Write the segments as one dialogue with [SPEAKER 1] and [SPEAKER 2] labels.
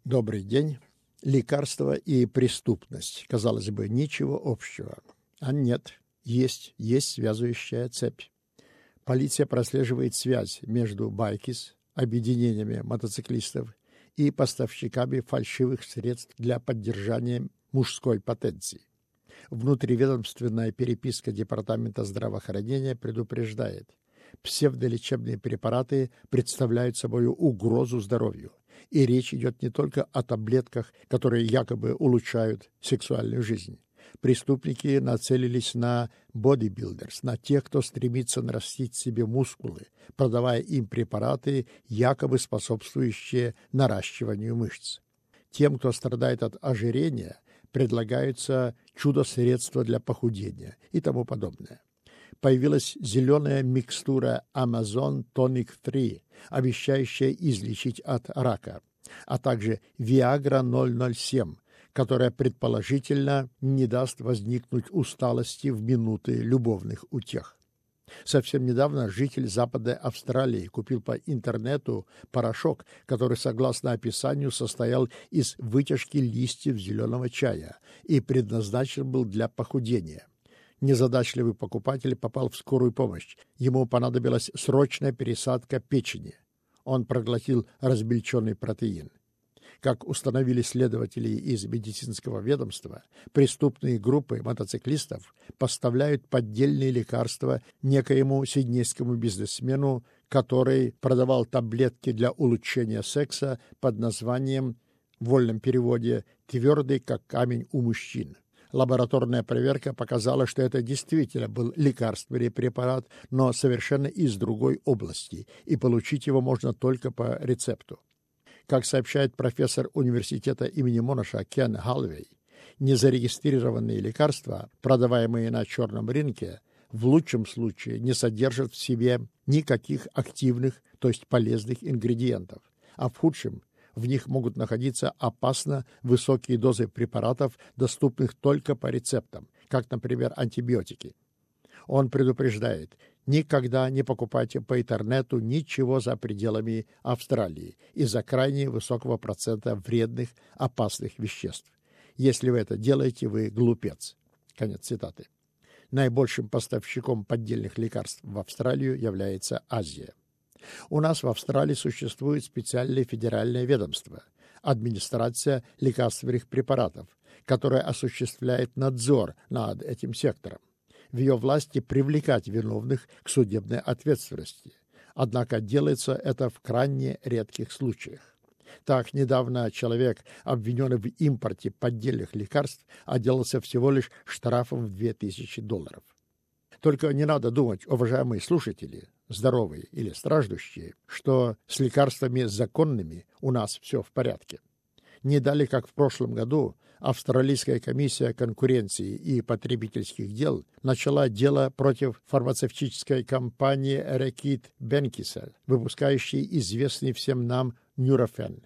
[SPEAKER 1] Добрый день. Лекарства и преступность. Казалось бы, ничего общего. А нет, есть связующая цепь. Полиция прослеживает связь между Байкис, объединениями мотоциклистов, и поставщиками фальшивых средств для поддержания мужской потенции. Внутриведомственная переписка Департамента здравоохранения предупреждает, псевдолечебные препараты представляют собой угрозу здоровью. И речь идет не только о таблетках, которые якобы улучшают сексуальную жизнь. Преступники нацелились на бодибилдерс, на тех, кто стремится нарастить себе мускулы, продавая им препараты, якобы способствующие наращиванию мышц. Тем, кто страдает от ожирения, предлагаются чудо-средства для похудения и тому подобное. Появилась зеленая микстура Amazon Tonic 3, обещающая излечить от рака, а также Viagra 007, которая предположительно не даст возникнуть усталости в минуты любовных утех. Совсем недавно житель Западной Австралии купил по интернету порошок, который, согласно описанию, состоял из вытяжки листьев зеленого чая и предназначен был для похудения. Незадачливый покупатель попал в скорую помощь. Ему понадобилась срочная пересадка печени. Он проглотил размельченный протеин. Как установили следователи из медицинского ведомства, преступные группы мотоциклистов поставляют поддельные лекарства некоему сиднейскому бизнесмену, который продавал таблетки для улучшения секса под названием, в вольном переводе, «твердый, как камень у мужчин». Лабораторная проверка показала, что это действительно был лекарственный препарат, но совершенно из другой области, и получить его можно только по рецепту. Как сообщает профессор университета имени Монаша Кен Халвей, незарегистрированные лекарства, продаваемые на черном рынке, в лучшем случае не содержат в себе никаких активных, то есть полезных ингредиентов, а в худшем в них могут находиться опасно высокие дозы препаратов, доступных только по рецептам, как, например, антибиотики. Он предупреждает, никогда не покупайте по интернету ничего за пределами Австралии из-за крайне высокого процента вредных, опасных веществ. Если вы это делаете, вы глупец. Конец цитаты. Наибольшим поставщиком поддельных лекарств в Австралию является Азия. У нас в Австралии существует специальное федеральное ведомство – администрация лекарственных препаратов, которая осуществляет надзор над этим сектором. В ее власти привлекать виновных к судебной ответственности. Однако делается это в крайне редких случаях. Так, недавно человек, обвиненный в импорте поддельных лекарств, отделался всего лишь штрафом в $2000. Только не надо думать, уважаемые слушатели, здоровые или страждущие, что с лекарствами законными у нас все в порядке. Не далее, как в прошлом году, Австралийская комиссия конкуренции и потребительских дел начала дело против фармацевтической компании Reckitt Benckiser, выпускающей известный всем нам Nurofen.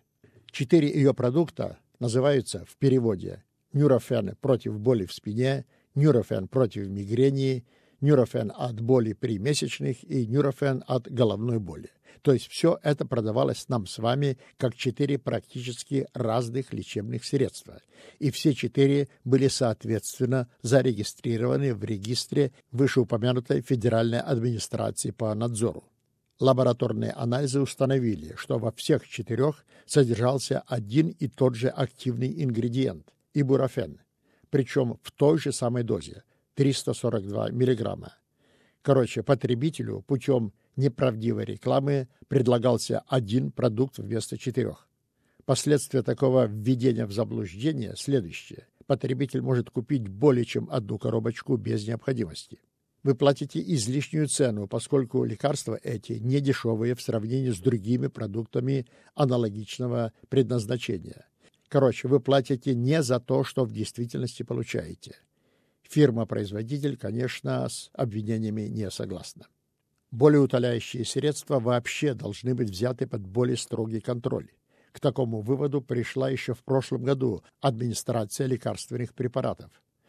[SPEAKER 1] 4 ее продукта называются в переводе Nurofen против боли в спине, Nurofen против мигрени, Nurofen от боли при месячных и Nurofen от головной боли. То есть все это продавалось нам с вами как 4 практически разных лечебных средства. И все 4 были соответственно зарегистрированы в регистре вышеупомянутой Федеральной администрации по надзору. Лабораторные анализы установили, что во всех 4 содержался один и тот же активный ингредиент – ибупрофен, причем в той же самой дозе – 342 миллиграмма. Короче, потребителю путем неправдивой рекламы предлагался один продукт вместо 4. Последствия такого введения в заблуждение следующее. Потребитель может купить более чем одну коробочку без необходимости. Вы платите излишнюю цену, поскольку лекарства эти не дешевые в сравнении с другими продуктами аналогичного предназначения. Короче, вы платите не за то, что в действительности получаете. Фирма-производитель, конечно, с обвинениями не согласна. Болеутоляющие средства вообще должны быть взяты под более строгий контроль. К такому выводу пришла еще в прошлом году администрация лекарственных препаратов.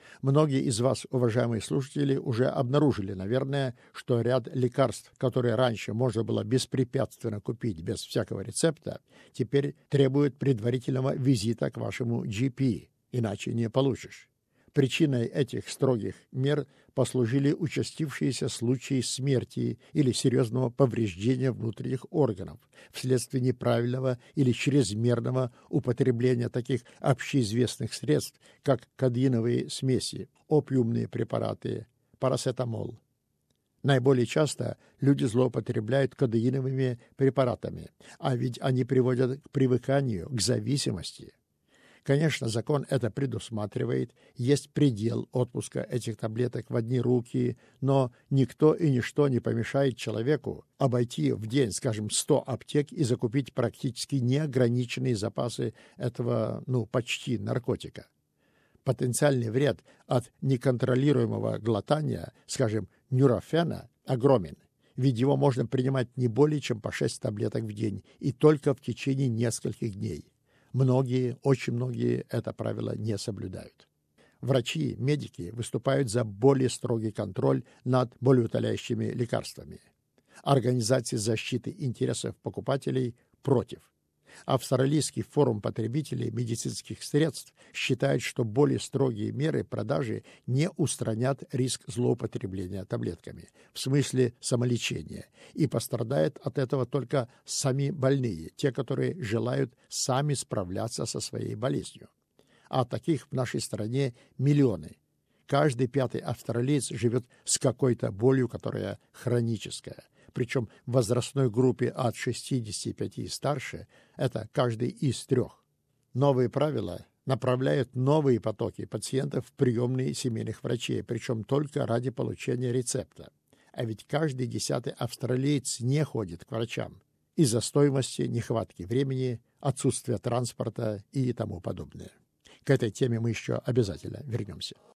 [SPEAKER 1] Многие из вас, уважаемые слушатели, уже обнаружили, наверное, что ряд лекарств, которые раньше можно было беспрепятственно купить без всякого рецепта, теперь требуют предварительного визита к вашему GP, иначе не получишь. Причиной этих строгих мер послужили участившиеся случаи смерти или серьезного повреждения внутренних органов вследствие неправильного или чрезмерного употребления таких общеизвестных средств, как кодеиновые смеси, опиумные препараты, парацетамол. Наиболее часто люди злоупотребляют кодеиновыми препаратами, а ведь они приводят к привыканию, к зависимости. Конечно, закон это предусматривает, есть предел отпуска этих таблеток в одни руки, но никто и ничто не помешает человеку обойти в день, скажем, 100 аптек и закупить практически неограниченные запасы этого, почти наркотика. Потенциальный вред от неконтролируемого глотания, скажем, нюрофена, огромен, ведь его можно принимать не более чем по 6 таблеток в день и только в течение нескольких дней. Многие, очень многие это правило не соблюдают. Врачи, медики выступают за более строгий контроль над болеутоляющими лекарствами. Организации защиты интересов покупателей против. Австралийский форум потребителей медицинских средств считает, что более строгие меры продажи не устранят риск злоупотребления таблетками, в смысле самолечения, и пострадают от этого только сами больные, те, которые желают сами справляться со своей болезнью. А таких в нашей стране миллионы. Каждый 5-й австралиец живет с какой-то болью, которая хроническая. Причем в возрастной группе от 65 и старше это каждый из 3. Новые правила направляют новые потоки пациентов в приемные семейных врачей, причем только ради получения рецепта. А ведь каждый 10-й австралиец не ходит к врачам из-за стоимости, нехватки времени, отсутствия транспорта и тому подобное. К этой теме мы еще обязательно вернемся.